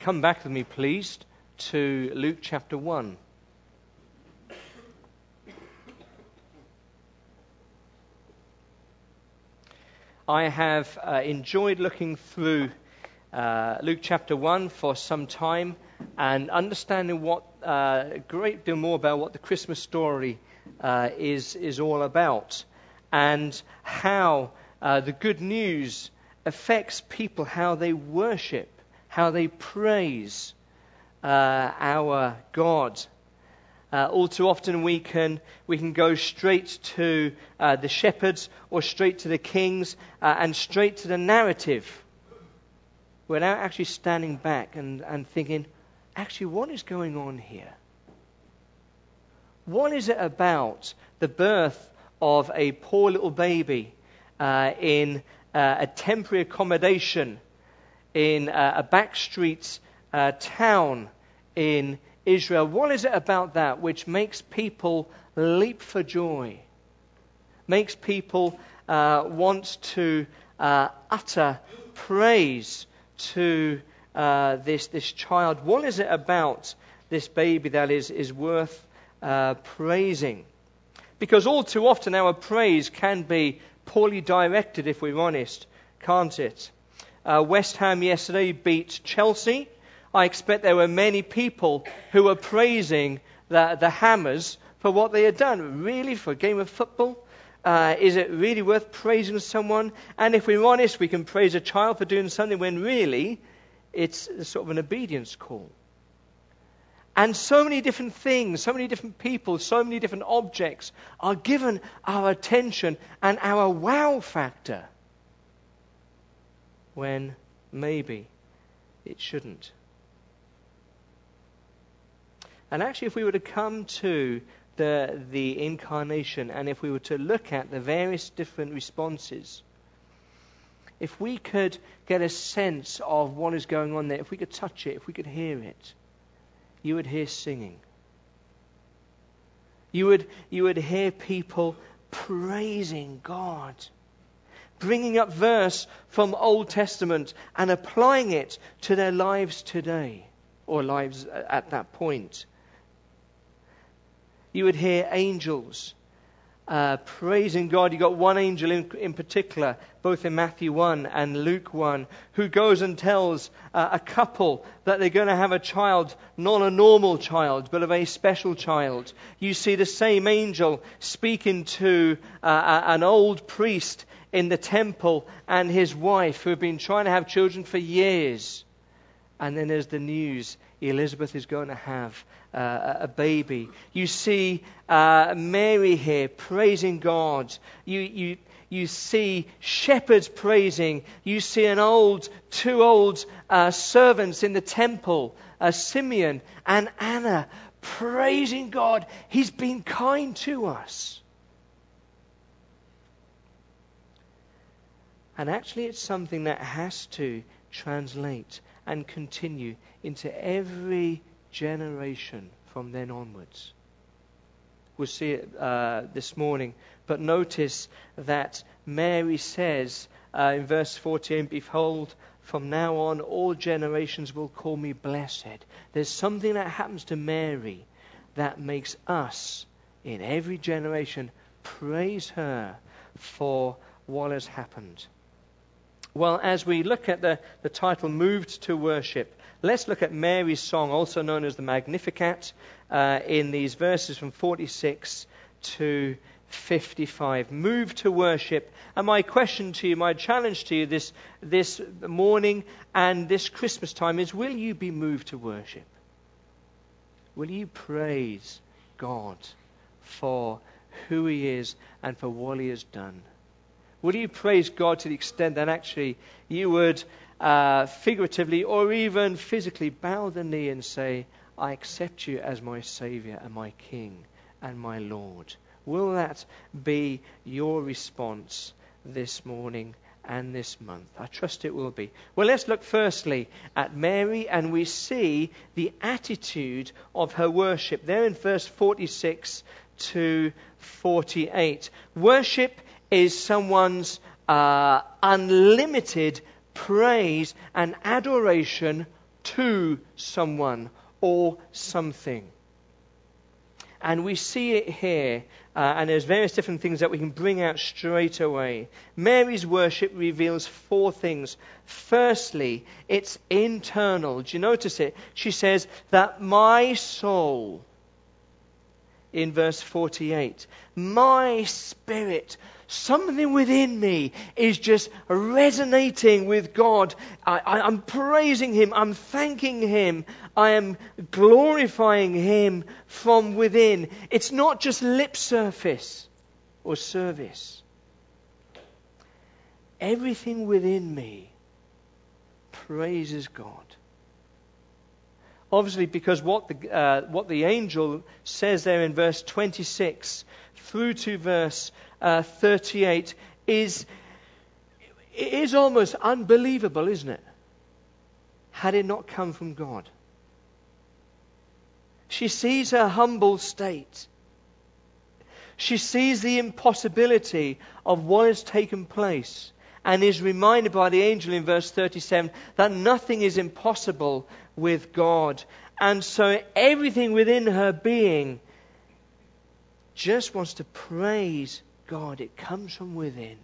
come back with me, please, to Luke chapter 1. I have enjoyed looking through Luke chapter 1 for some time and understanding a great deal more about what the Christmas story is all about, and how the good news affects people, how they worship, how they praise our God. All too often we can go straight to the shepherds or straight to the kings and straight to the narrative without actually standing back and thinking, actually, what is going on here? What is it about the birth of a poor little baby in a temporary accommodation in a backstreet town in Israel? What is it about that which makes people leap for joy? Makes people want to utter praise to this child? What is it about this baby that is worth praising? Because all too often our praise can be poorly directed, if we're honest, can't it? West Ham yesterday beat Chelsea. I expect there were many people who were praising the Hammers for what they had done. Really, for a game of football? Is it really worth praising someone? And if we're honest, we can praise a child for doing something when really it's sort of an obedience call. And so many different things, so many different people, so many different objects are given our attention and our wow factor when maybe it shouldn't. And actually, if we were to come to the incarnation, and if we were to look at the various different responses, if we could get a sense of what is going on there, if we could touch it, if we could hear it, you would hear singing. You would hear people praising God, bringing up verse from Old Testament and applying it to their lives today, or lives at that point. You would hear angels praising God. You got one angel in particular, both in Matthew 1 and Luke 1, who goes and tells a couple that they're going to have a child, not a normal child, but a very special child. You see the same angel speaking to an old priest in the temple and his wife, who have been trying to have children for years. And then there's the news, Elizabeth is going to have a baby. You see Mary here praising God. You see shepherds praising. You see two old servants in the temple, Simeon and Anna, praising God. He's been kind to us. And actually it's something that has to translate and continue into every generation from then onwards. We'll see it this morning. But notice that Mary says in verse 14, "Behold, from now on all generations will call me blessed." There's something that happens to Mary that makes us, in every generation, praise her for what has happened. Well, as we look at the title, Moved to Worship, let's look at Mary's song, also known as the Magnificat, in these verses from 46 to 55. Moved to worship. And my question to you, my challenge to you this morning and this Christmas time is, will you be moved to worship? Will you praise God for who He is and for what He has done? Will you praise God to the extent that actually you would figuratively or even physically bow the knee and say, "I accept you as my Savior and my King and my Lord"? Will that be your response this morning and this month? I trust it will be. Well, let's look firstly at Mary, and we see the attitude of her worship there in verse 46 to 48. Worship is someone's unlimited praise and adoration to someone or something. And we see it here, and there's various different things that we can bring out straight away. Mary's worship reveals 4 things. Firstly, it's internal. Do you notice it? She says that my soul, in verse 48, my spirit, something within me is just resonating with God. I'm praising Him. I'm thanking Him. I am glorifying Him from within. It's not just lip surface or service. Everything within me praises God. Obviously, because what the angel says there in verse 26 through to verse 38 is almost unbelievable, isn't it? Had it not come from God. She sees her humble state. She sees the impossibility of what has taken place and is reminded by the angel in verse 37 that nothing is impossible with God. And so everything within her being just wants to praise God. It comes from within.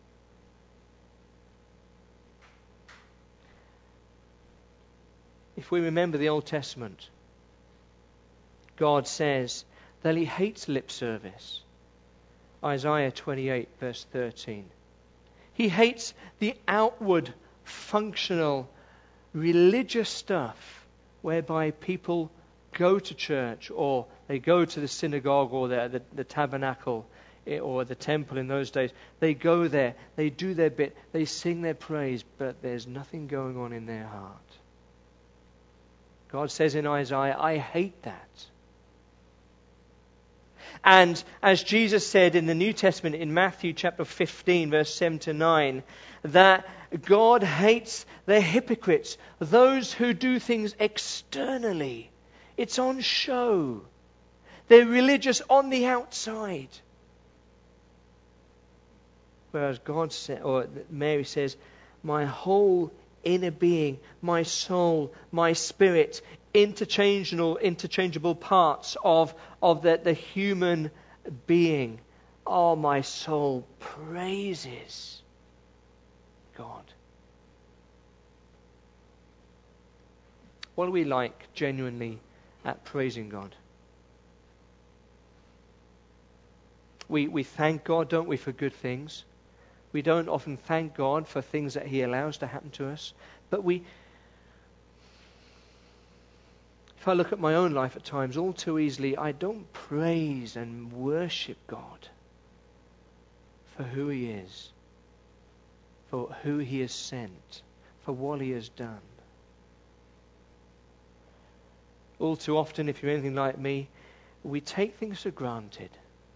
If we remember the Old Testament, God says that He hates lip service. Isaiah 28 verse 13. He hates the outward, functional, religious stuff whereby people go to church or they go to the synagogue or the tabernacle or the temple in those days. They go there, they do their bit, they sing their praise, but there's nothing going on in their heart. God says in Isaiah, I hate that. And as Jesus said in the New Testament in Matthew chapter 15 verse 7 to 9, that God hates the hypocrites, those who do things externally. It's on show. They're religious on the outside. Whereas God said, or Mary says, my whole inner being, my soul, my spirit, interchangeable parts of the human being. Oh, my soul praises God. What are we like genuinely at praising God? We thank God, don't we, for good things. We don't often thank God for things that He allows to happen to us. But if I look at my own life at times, all too easily, I don't praise and worship God for who He is, for who He has sent, for what He has done. All too often, if you're anything like me, we take things for granted.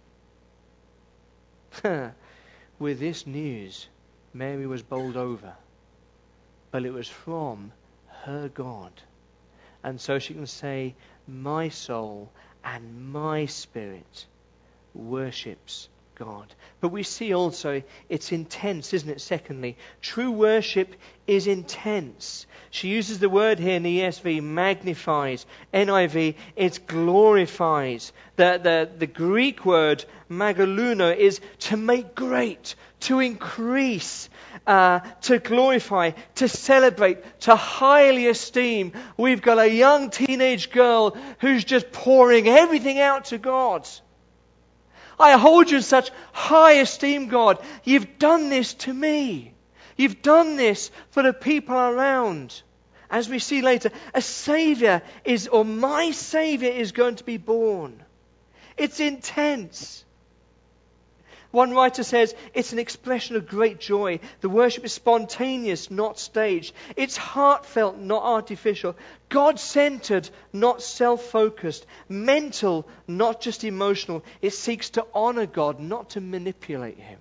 With this news, Mary was bowled over. But it was from her God. And so she can say, my soul and my spirit worships God. But we see also it's intense, isn't it? Secondly, true worship is intense. She uses the word here in the ESV, magnifies. NIV, it glorifies. The Greek word megaluno is to make great, to increase, to glorify, to celebrate, to highly esteem. We've got a young teenage girl who's just pouring everything out to God. I hold you in such high esteem, God. You've done this to me. You've done this for the people around. As we see later, a Savior my Savior is going to be born. It's intense. One writer says it's an expression of great joy. The worship is spontaneous, not staged. It's heartfelt, not artificial. God-centered, not self-focused. Mental, not just emotional. It seeks to honor God, not to manipulate Him.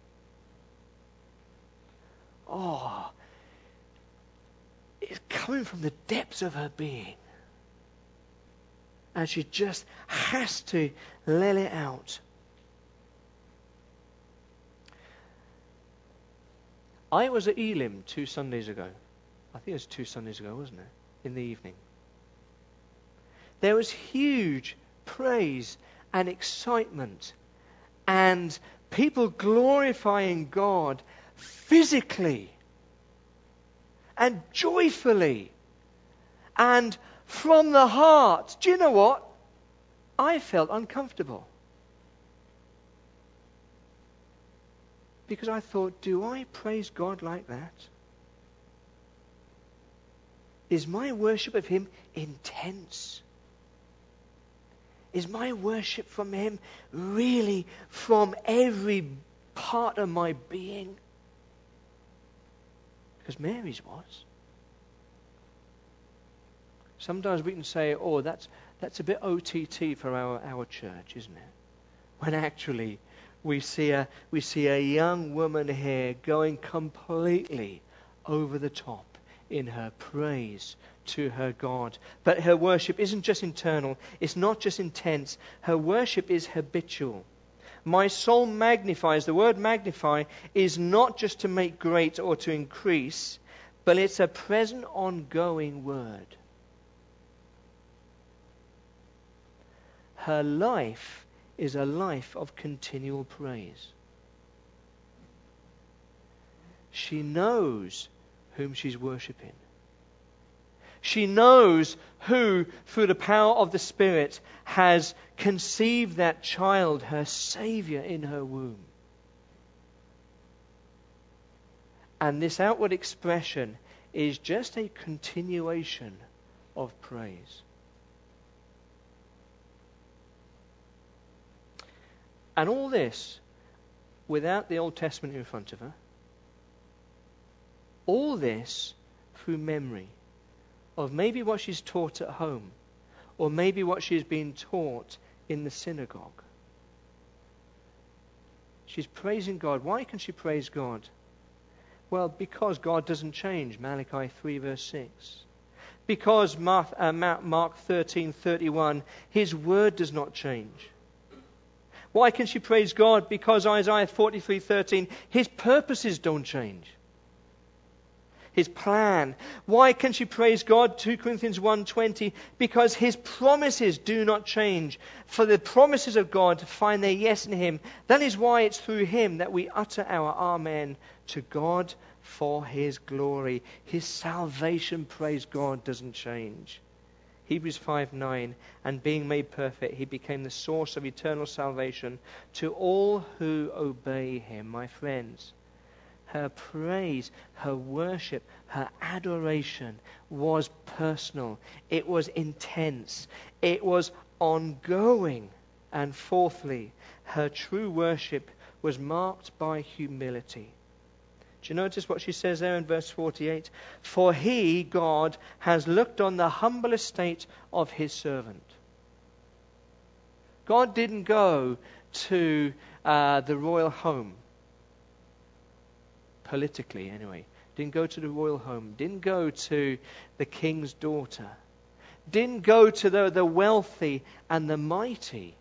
Oh, it's coming from the depths of her being. And she just has to let it out. I was at Elim 2 Sundays ago. I think it was 2 Sundays ago, wasn't it? in the evening. There was huge praise and excitement and people glorifying God physically and joyfully and from the heart. Do you know what? I felt uncomfortable. Because I thought, do I praise God like that? Is my worship of Him intense? Is my worship from Him really from every part of my being? Because Mary's was. Sometimes we can say, oh, that's a bit OTT for our church, isn't it? When actually we see a young woman here going completely over the top in her praise to her God. But her worship isn't just internal. It's not just intense. Her worship is habitual. My soul magnifies. The word magnify is not just to make great or to increase, but it's a present, ongoing word. Her life is a life of continual praise. She knows whom she's worshipping. She knows who, through the power of the Spirit, has conceived that child, her Savior, in her womb. And this outward expression is just a continuation of praise. And all this without the Old Testament in front of her. All this through memory of maybe what she's taught at home, or maybe what she's been taught in the synagogue. She's praising God. Why can she praise God? Well, because God doesn't change, Malachi 3 verse 6. Because Mark 13:31, His word does not change. Why can she praise God? Because Isaiah 43:13, His purposes don't change. His plan. Why can she praise God? 2 Corinthians 1:20, because His promises do not change. For the promises of God find their yes in Him. That is why it's through Him that we utter our amen to God for His glory. His salvation, praise God, doesn't change. Hebrews 5:9, and being made perfect, He became the source of eternal salvation to all who obey Him. My friends, her praise, her worship, her adoration was personal. It was intense. It was ongoing. And fourthly, her true worship was marked by humility. Do you notice what she says there in verse 48? For He, God, has looked on the humble estate of His servant. God didn't go to the royal home. Politically, anyway. Didn't go to the royal home. Didn't go to the king's daughter. Didn't go to the wealthy and the mighty.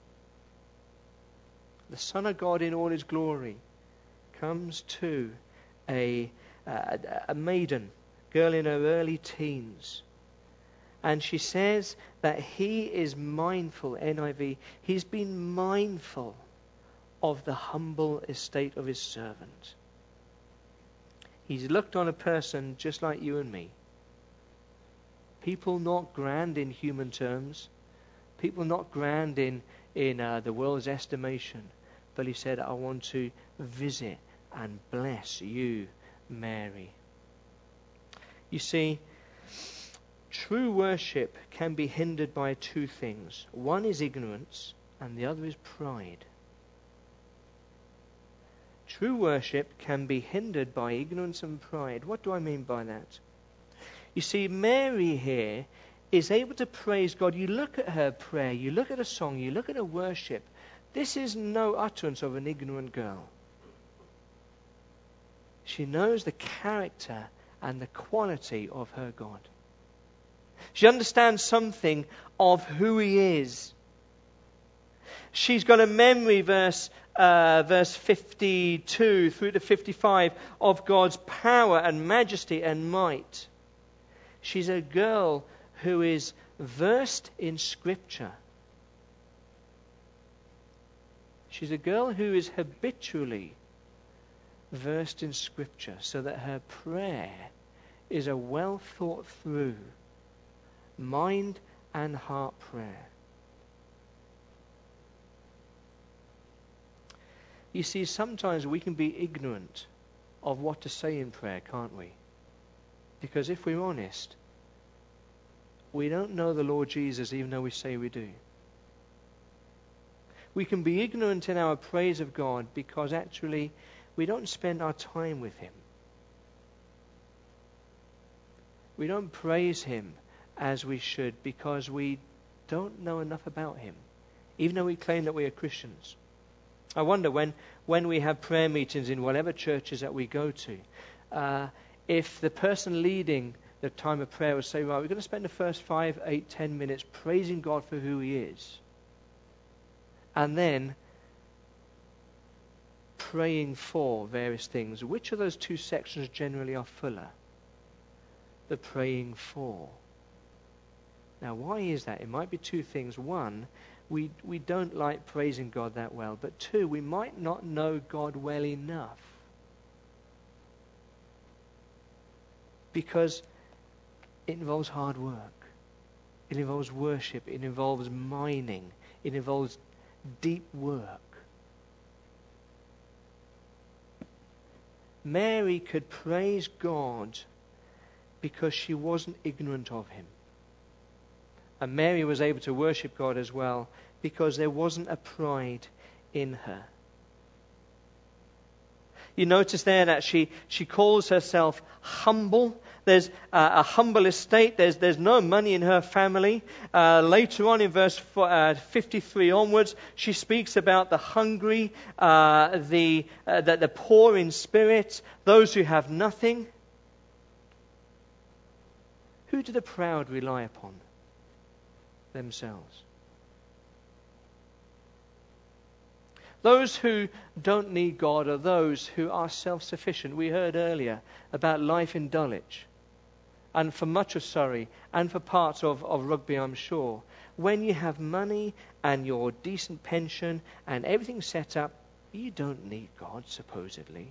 The Son of God in all His glory comes to a maiden, girl in her early teens. And she says that He is mindful, NIV, He's been mindful of the humble estate of His servant. He's looked on a person just like you and me. People not grand in human terms. People not grand in the world's estimation. But He said, I want to visit and bless you, Mary. You see, true worship can be hindered by two things. One is ignorance and the other is pride. True worship can be hindered by ignorance and pride. What do I mean by that? You see, Mary here is able to praise God. You look at her prayer, you look at her song, you look at her worship. This is no utterance of an ignorant girl. She knows the character and the quality of her God. She understands something of who He is. She's got a memory, verse 52 through to 55, of God's power and majesty and might. She's a girl who is versed in Scripture. She's a girl who is habitually versed in Scripture, so that her prayer is a well thought through mind and heart prayer. You see, sometimes we can be ignorant of what to say in prayer, can't we? Because if we're honest, we don't know the Lord Jesus even though we say we do. We can be ignorant in our praise of God because actually we don't spend our time with Him. We don't praise Him as we should because we don't know enough about Him, even though we claim that we are Christians. I wonder when we have prayer meetings in whatever churches that we go to, if the person leading the time of prayer would say, right, we're going to spend the first 5, 8, 10 minutes praising God for who He is. And then praying for various things. Which of those two sections generally are fuller? The praying for. Now, why is that? It might be two things. One, we don't like praising God that well. But two, we might not know God well enough. Because it involves hard work. It involves worship. It involves mining. It involves deep work. Mary could praise God because she wasn't ignorant of Him. And Mary was able to worship God as well because there wasn't a pride in her. You notice there that she calls herself humble. There's a humble estate. There's no money in her family. Later on in verse 53 onwards, she speaks about the hungry, the poor in spirit, those who have nothing. Who do the proud rely upon? Themselves. Those who don't need God are those who are self-sufficient. We heard earlier about life in Dulwich, and for much of Surrey, and for parts of Rugby, I'm sure. When you have money and your decent pension and everything set up, you don't need God, supposedly.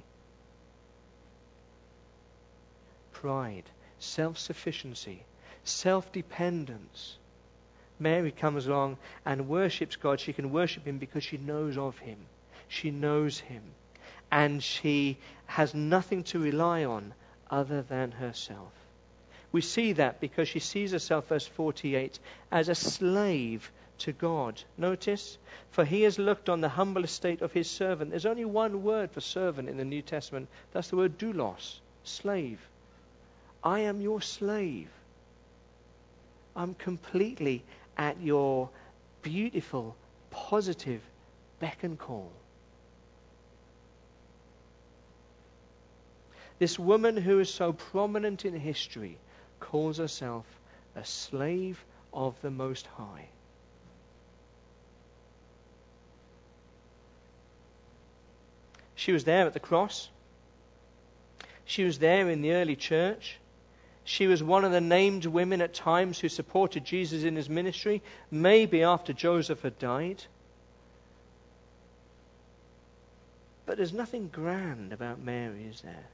Pride, self-sufficiency, self-dependence. Mary comes along and worships God. She can worship Him because she knows of Him. She knows Him. And she has nothing to rely on other than herself. We see that because she sees herself, verse 48, as a slave to God. Notice, for He has looked on the humble estate of His servant. There's only one word for servant in the New Testament. That's the word doulos, slave. I am your slave. I'm completely at your beautiful, positive beck and call. This woman who is so prominent in history calls herself a slave of the Most High. She was there at the cross. She was there in the early church. She was one of the named women at times who supported Jesus in His ministry, maybe after Joseph had died. But there's nothing grand about Mary, is there?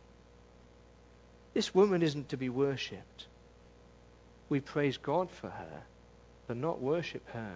This woman isn't to be worshipped. We praise God for her, but not worship her.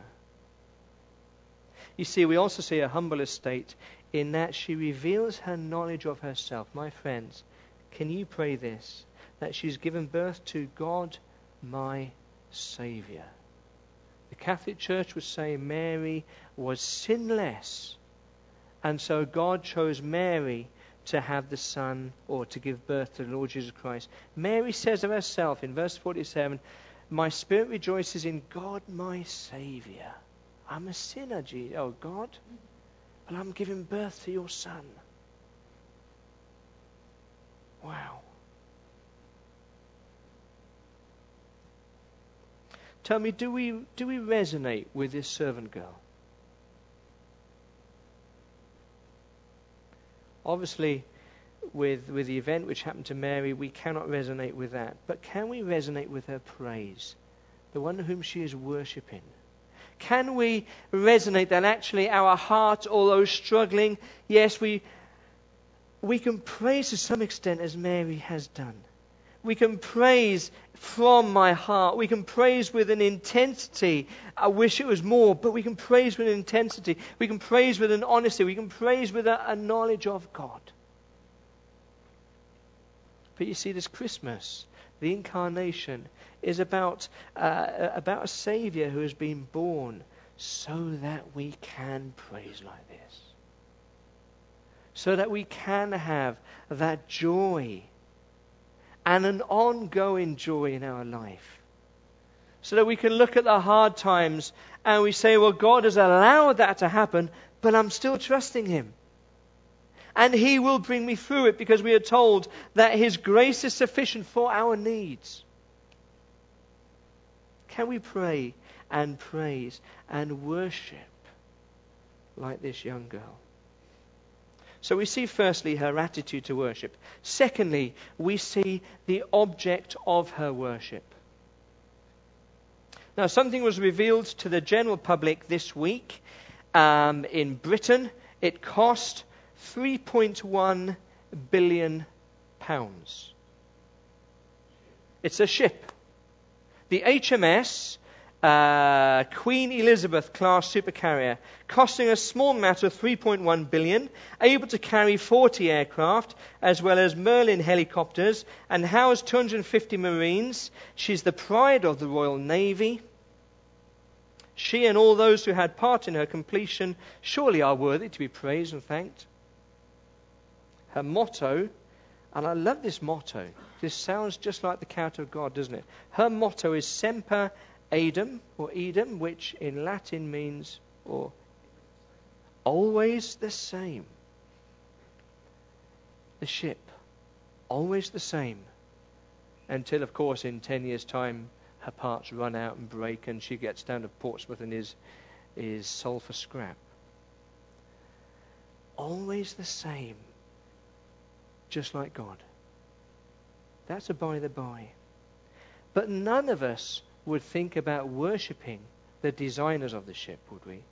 You see, we also see a humble estate in that she reveals her knowledge of herself. My friends, can you pray this? That she's given birth to God, my Saviour. The Catholic Church would say Mary was sinless, and so God chose Mary to have the Son, or to give birth to the Lord Jesus Christ. Mary says of herself in verse 47, my spirit rejoices in God, my Saviour. I'm a sinner, oh God, but I'm giving birth to your Son. Wow. Tell me, do we resonate with this servant girl? Obviously, with the event which happened to Mary, we cannot resonate with that. But can we resonate with her praise, the one whom she is worshipping? Can we resonate that actually our heart, although struggling, yes, we can praise to some extent as Mary has done. We can praise from my heart. We can praise with an intensity. I wish it was more, but we can praise with an intensity. We can praise with an honesty. We can praise with a knowledge of God. But you see, this Christmas, the incarnation, is about a Saviour who has been born so that we can praise like this. So that we can have that joy and an ongoing joy in our life. So that we can look at the hard times and we say, well, God has allowed that to happen, but I'm still trusting Him. And He will bring me through it, because we are told that His grace is sufficient for our needs. Can we pray and praise and worship like this young girl? So we see firstly her attitude to worship. Secondly, we see the object of her worship. Now, something was revealed to the general public this week in Britain. It cost £3.1 billion. It's a ship. The HMS Queen Elizabeth class supercarrier, costing a small matter of 3.1 billion, able to carry 40 aircraft, as well as Merlin helicopters, and house 250 Marines. She's the pride of the Royal Navy. She and all those who had part in her completion surely are worthy to be praised and thanked. Her motto, and I love this motto, this sounds just like the character of God, doesn't it? Her motto is Semper Idem, which in Latin means always the same. The ship, always the same. Until, of course, in 10 years' time, her parts run out and break, and she gets down to Portsmouth and is sold for scrap. Always the same, just like God. That's a by the by. But none of us would think about worshipping the designers of the ship, would we?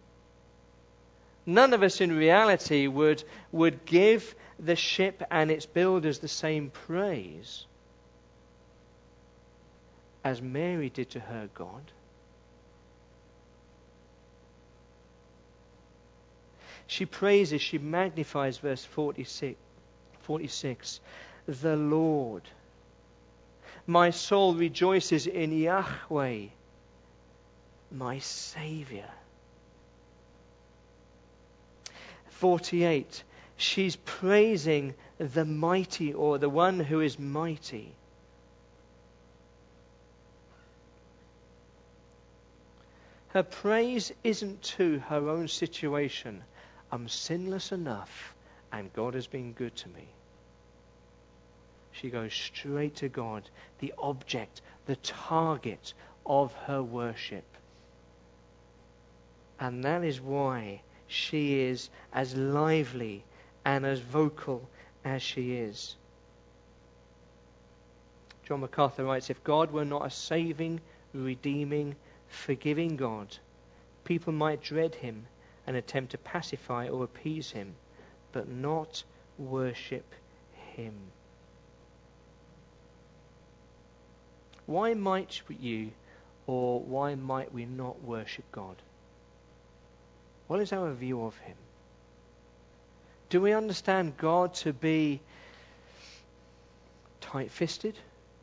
None of us in reality would give the ship and its builders the same praise as Mary did to her God. She praises, she magnifies, verse 46, the Lord. My soul rejoices in Yahweh, my Saviour. 48, she's praising the mighty, or the one who is mighty. Her praise isn't to her own situation. I'm sinless enough, and God has been good to me. She goes straight to God, the object, the target of her worship. And that is why she is as lively and as vocal as she is. John MacArthur writes, if God were not a saving, redeeming, forgiving God, people might dread Him and attempt to pacify or appease Him, but not worship Him. Why might you, or why might we not worship God? What is our view of Him? Do we understand God to be tight-fisted?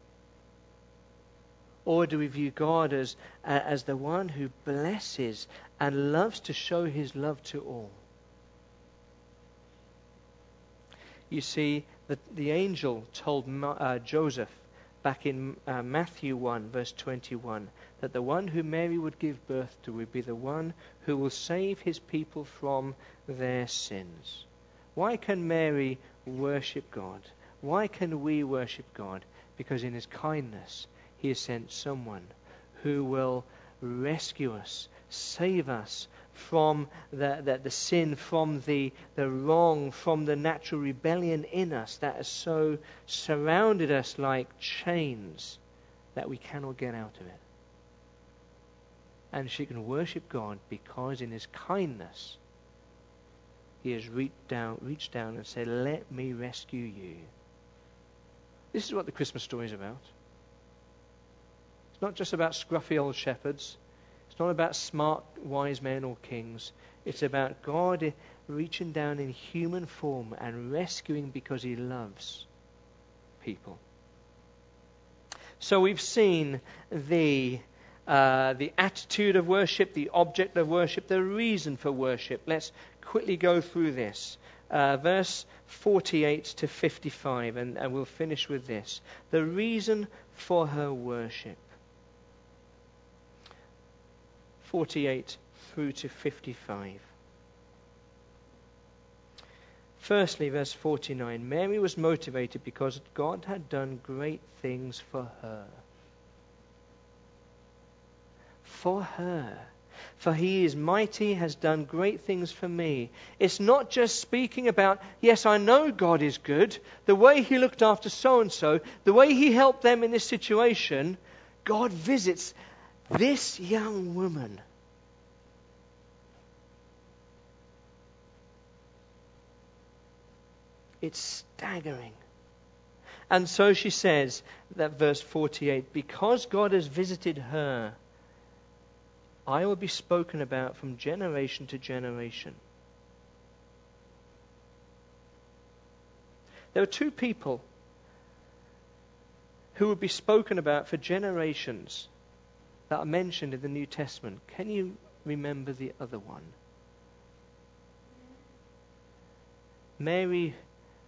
Or do we view God as the one who blesses and loves to show His love to all? You see, the angel told Joseph back in Matthew 1, verse 21, that the one who Mary would give birth to would be the one who will save his people from their sins. Why can Mary worship God? Why can we worship God? Because in His kindness, He has sent someone who will rescue us, save us from the sin, from the wrong, from the natural rebellion in us that has so surrounded us like chains that we cannot get out of it. And she can worship God because in his kindness he has reached down and said, let me rescue you. This is what the Christmas story is about. It's not just about scruffy old shepherds. It's not about smart, wise men or kings. It's about God reaching down in human form and rescuing because he loves people. So we've seen the attitude of worship, the object of worship, the reason for worship. Let's quickly go through this. Verse 48 to 55, and we'll finish with this. The reason for her worship. 48 through to 55. Firstly, verse 49, Mary was motivated because God had done great things for her. For her. For he is mighty, has done great things for me. It's not just speaking about, yes, I know God is good, the way he looked after so-and-so, the way he helped them in this situation. God visits this young woman. It's staggering. And so she says, that verse 48, because God has visited her, I will be spoken about from generation to generation. There are two people who will be spoken about for generations that are mentioned in the New Testament. Can you remember the other one? Mary.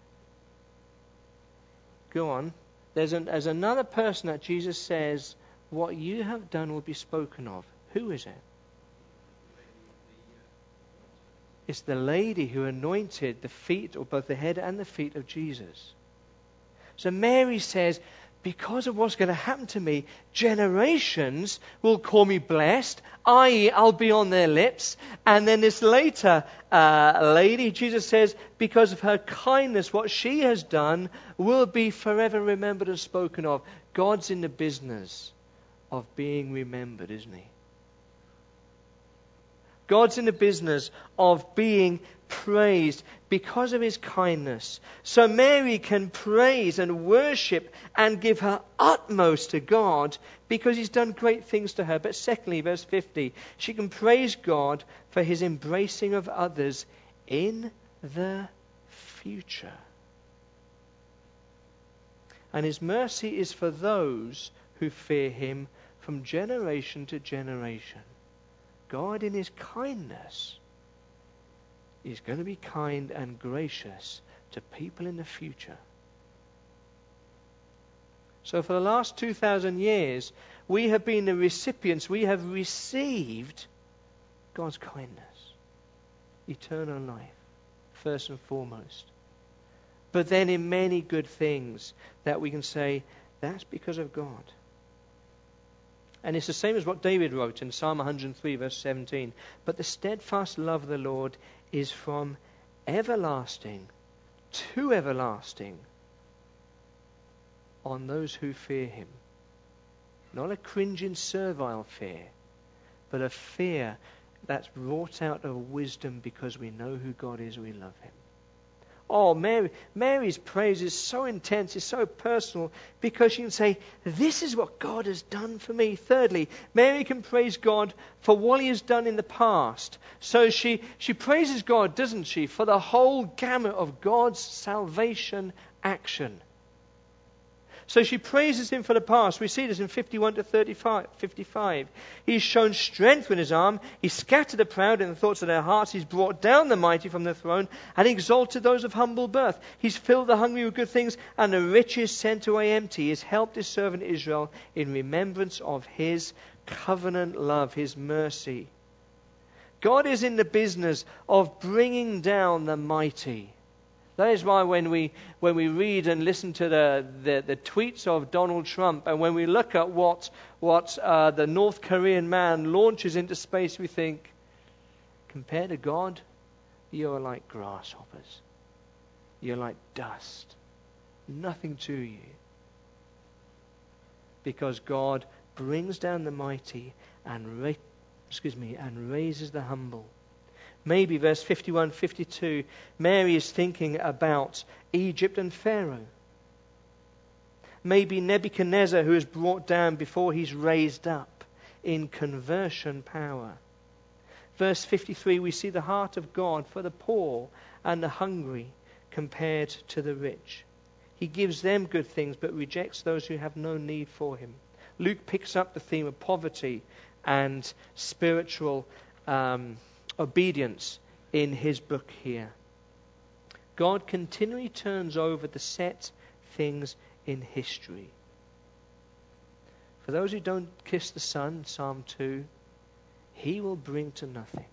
Go on. There's another person that Jesus says, what you have done will be spoken of. Who is it? It's the lady who anointed the feet, or both the head and the feet of Jesus. So Mary says, because of what's going to happen to me, generations will call me blessed, i.e. I'll be on their lips. And then this later lady, Jesus says, because of her kindness, what she has done will be forever remembered and spoken of. God's in the business of being remembered, isn't he? God's in the business of being praised because of his kindness. So Mary can praise and worship and give her utmost to God because he's done great things to her. But secondly, verse 50, she can praise God for his embracing of others in the future. And his mercy is for those who fear him from generation to generation. God in his kindness is going to be kind and gracious to people in the future. So for the last 2,000 years, we have been the recipients, we have received God's kindness, eternal life, first and foremost. But then in many good things that we can say, that's because of God. And it's the same as what David wrote in Psalm 103, verse 17. But the steadfast love of the Lord is from everlasting to everlasting on those who fear him. Not a cringing, servile fear, but a fear that's wrought out of wisdom because we know who God is, we love him. Oh, Mary's praise is so intense, it's so personal, because she can say, this is what God has done for me. Thirdly, Mary can praise God for what he has done in the past. So she praises God, doesn't she, for the whole gamut of God's salvation action. So she praises him for the past. We see this in 51 to 55. He's shown strength with his arm. He scattered the proud in the thoughts of their hearts. He's brought down the mighty from the throne and exalted those of humble birth. He's filled the hungry with good things and the rich is sent away empty. He's helped his servant Israel in remembrance of his covenant love, his mercy. God is in the business of bringing down the mighty. That is why when we read and listen to the tweets of Donald Trump, and when we look at what the North Korean man launches into space, we think, Compared to God, you're like grasshoppers. You're like dust. Nothing to you. Because God brings down the mighty and raises the humble. Maybe verse 51, 52, Mary is thinking about Egypt and Pharaoh. Maybe Nebuchadnezzar, who is brought down before he's raised up in conversion power. Verse 53, we see the heart of God for the poor and the hungry compared to the rich. He gives them good things but rejects those who have no need for him. Luke picks up the theme of poverty and spiritual obedience in his book here. God continually turns over the set things in history. For those who don't kiss the Son, Psalm 2, he will bring to nothing.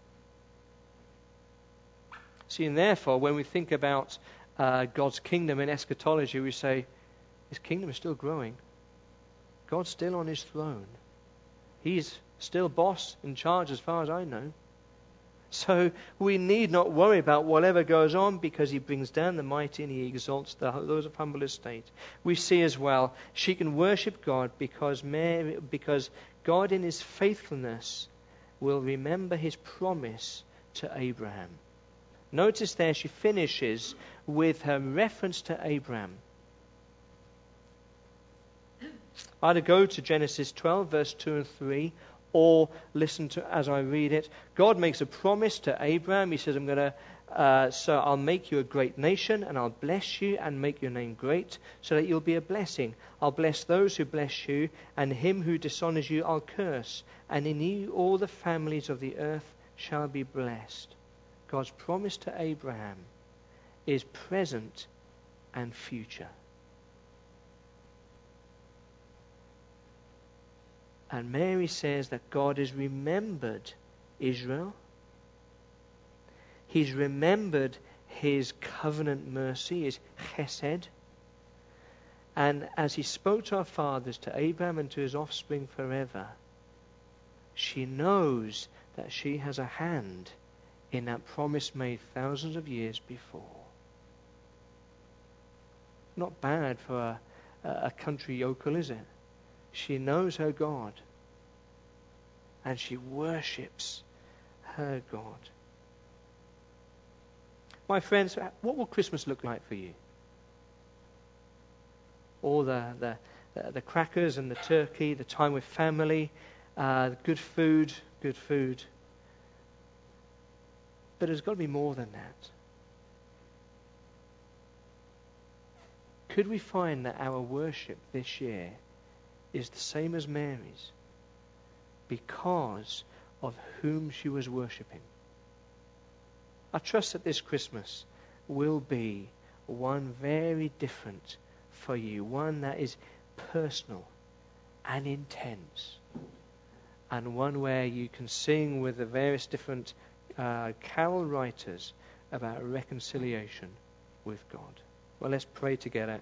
See, and therefore, when we think about God's kingdom in eschatology, we say, his kingdom is still growing. God's still on his throne. He's still boss in charge as far as I know. So we need not worry about whatever goes on, because he brings down the mighty and he exalts those of humble estate. We see as well, she can worship God because God in his faithfulness will remember his promise to Abraham. Notice there she finishes with her reference to Abraham. Either go to Genesis 12 verse 2 and 3, or listen to as I read it. God makes a promise to Abraham. He says, so I'll make you a great nation, and I'll bless you and make your name great, so that you'll be a blessing. I'll bless those who bless you, and him who dishonors you I'll curse. And in you all the families of the earth shall be blessed. God's promise to Abraham is present and future. And Mary says that God has remembered Israel. He's remembered his covenant mercy, his chesed. And as he spoke to our fathers, to Abraham and to his offspring forever, she knows that she has a hand in that promise made thousands of years before. Not bad for a country yokel, is it? She knows her God, and she worships her God. My friends, what will Christmas look like for you? All the crackers and the turkey, the time with family, good food. But there's got to be more than that. Could we find that our worship this year is the same as Mary's because of whom she was worshipping? I trust that this Christmas will be one very different for you, one that is personal and intense, and one where you can sing with the various different carol writers about reconciliation with God. Well, let's pray together.